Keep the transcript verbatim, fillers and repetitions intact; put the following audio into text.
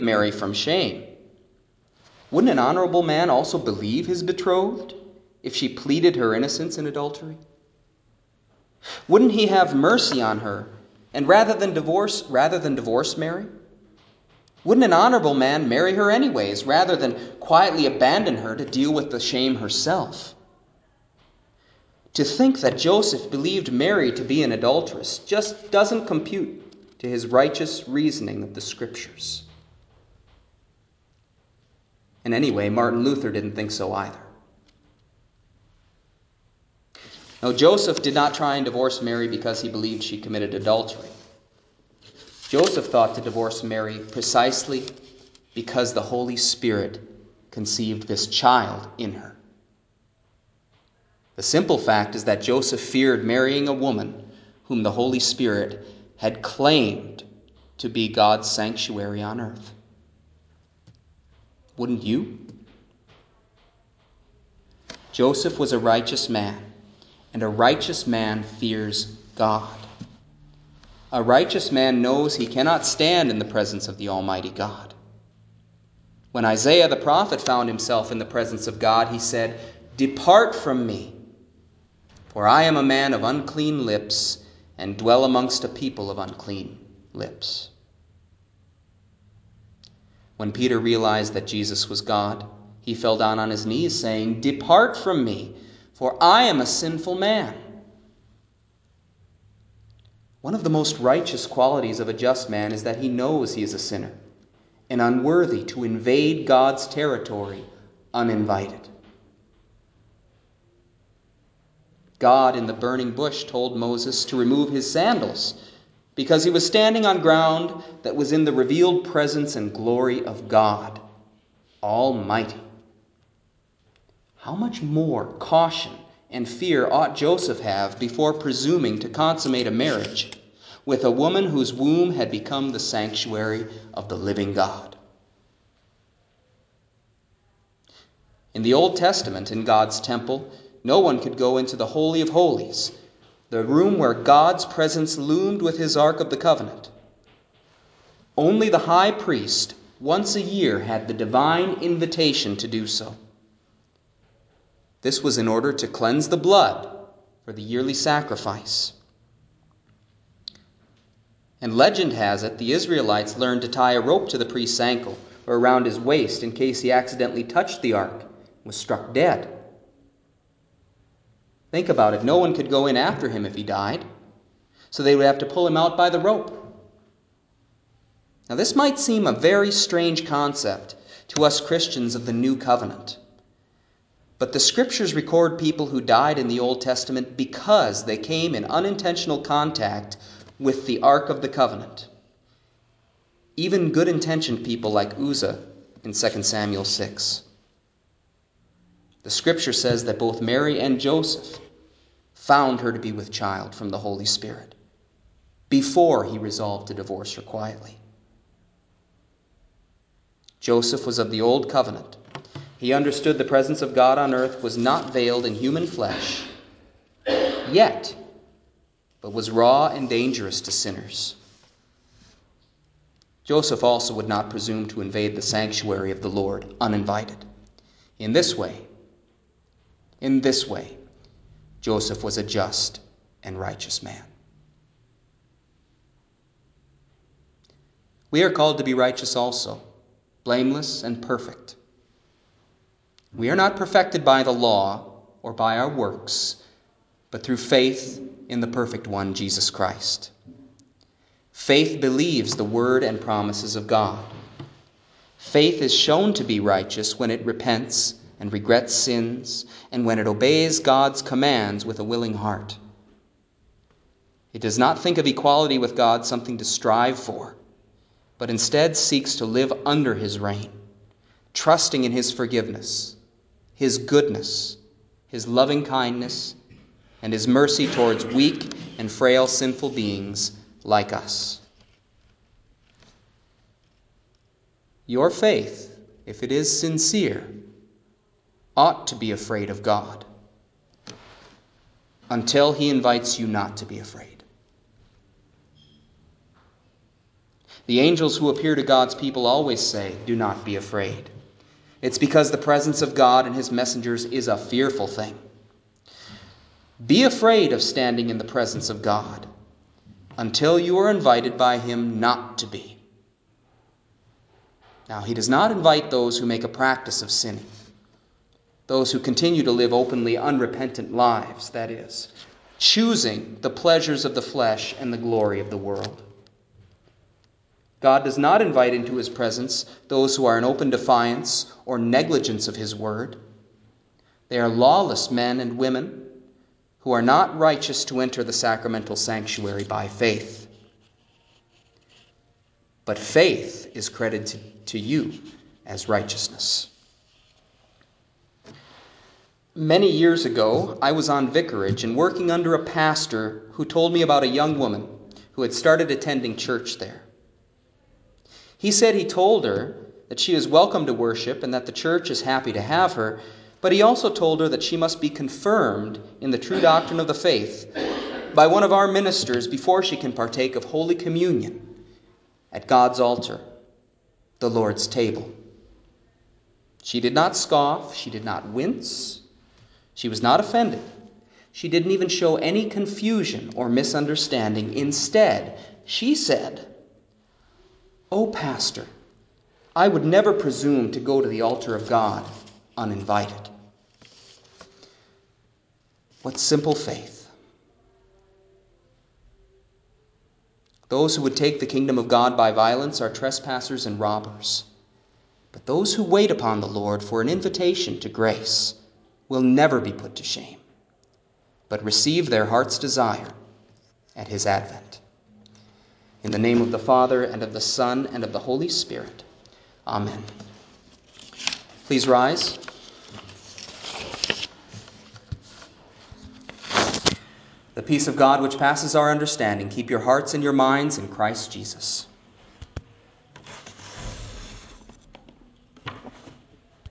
Mary from shame. Wouldn't an honorable man also believe his betrothed if she pleaded her innocence in adultery? Wouldn't he have mercy on her, and rather than divorce, rather than divorce Mary? Wouldn't an honorable man marry her anyways, rather than quietly abandon her to deal with the shame herself? To think that Joseph believed Mary to be an adulteress just doesn't compute to his righteous reasoning of the Scriptures. And anyway, Martin Luther didn't think so either. Now, Joseph did not try and divorce Mary because he believed she committed adultery. Joseph thought to divorce Mary precisely because the Holy Spirit conceived this child in her. The simple fact is that Joseph feared marrying a woman whom the Holy Spirit had claimed to be God's sanctuary on earth. Wouldn't you? Joseph was a righteous man, and a righteous man fears God. A righteous man knows he cannot stand in the presence of the Almighty God. When Isaiah the prophet found himself in the presence of God, he said, "Depart from me, for I am a man of unclean lips, and dwell amongst a people of unclean lips." When Peter realized that Jesus was God, he fell down on his knees, saying, "Depart from me, for I am a sinful man." One of the most righteous qualities of a just man is that he knows he is a sinner and unworthy to invade God's territory uninvited. God in the burning bush told Moses to remove his sandals because he was standing on ground that was in the revealed presence and glory of God Almighty. How much more caution and fear ought Joseph have before presuming to consummate a marriage with a woman whose womb had become the sanctuary of the living God? In the Old Testament, in God's temple, no one could go into the Holy of Holies, the room where God's presence loomed with his Ark of the Covenant. Only the high priest, once a year, had the divine invitation to do so. This was in order to cleanse the blood for the yearly sacrifice. And legend has it the Israelites learned to tie a rope to the priest's ankle or around his waist in case he accidentally touched the ark and was struck dead. Think about it. No one could go in after him if he died, so they would have to pull him out by the rope. Now, this might seem a very strange concept to us Christians of the New Covenant. But the Scriptures record people who died in the Old Testament because they came in unintentional contact with the Ark of the Covenant. Even good-intentioned people like Uzzah in Second Samuel six. The Scripture says that both Mary and Joseph found her to be with child from the Holy Spirit before he resolved to divorce her quietly. Joseph was of the Old Covenant. He understood the presence of God on earth was not veiled in human flesh yet, but was raw and dangerous to sinners. Joseph also would not presume to invade the sanctuary of the Lord uninvited. In this way, in this way, Joseph was a just and righteous man. We are called to be righteous also, blameless and perfect. We are not perfected by the law or by our works, but through faith in the perfect one, Jesus Christ. Faith believes the word and promises of God. Faith is shown to be righteous when it repents and regrets sins, and when it obeys God's commands with a willing heart. It does not think of equality with God something to strive for, but instead seeks to live under his reign, trusting in his forgiveness, his goodness, his loving kindness, and his mercy towards weak and frail sinful beings like us. Your faith, if it is sincere, ought to be afraid of God until he invites you not to be afraid. The angels who appear to God's people always say, "Do not be afraid." It's because the presence of God and his messengers is a fearful thing. Be afraid of standing in the presence of God until you are invited by him not to be. Now, he does not invite those who make a practice of sinning, those who continue to live openly unrepentant lives, that is, choosing the pleasures of the flesh and the glory of the world. God does not invite into his presence those who are in open defiance or negligence of his word. They are lawless men and women who are not righteous to enter the sacramental sanctuary by faith. But faith is credited to you as righteousness. Many years ago, I was on vicarage and working under a pastor who told me about a young woman who had started attending church there. He said he told her that she is welcome to worship and that the church is happy to have her, but he also told her that she must be confirmed in the true doctrine of the faith by one of our ministers before she can partake of Holy Communion at God's altar, the Lord's table. She did not scoff, she did not wince, she was not offended. She didn't even show any confusion or misunderstanding. Instead, she said, "Oh, Pastor, I would never presume to go to the altar of God uninvited." What simple faith. Those who would take the kingdom of God by violence are trespassers and robbers. But those who wait upon the Lord for an invitation to grace will never be put to shame, but receive their heart's desire at his advent. In the name of the Father, and of the Son, and of the Holy Spirit. Amen. Please rise. The peace of God which passes our understanding, keep your hearts and your minds in Christ Jesus.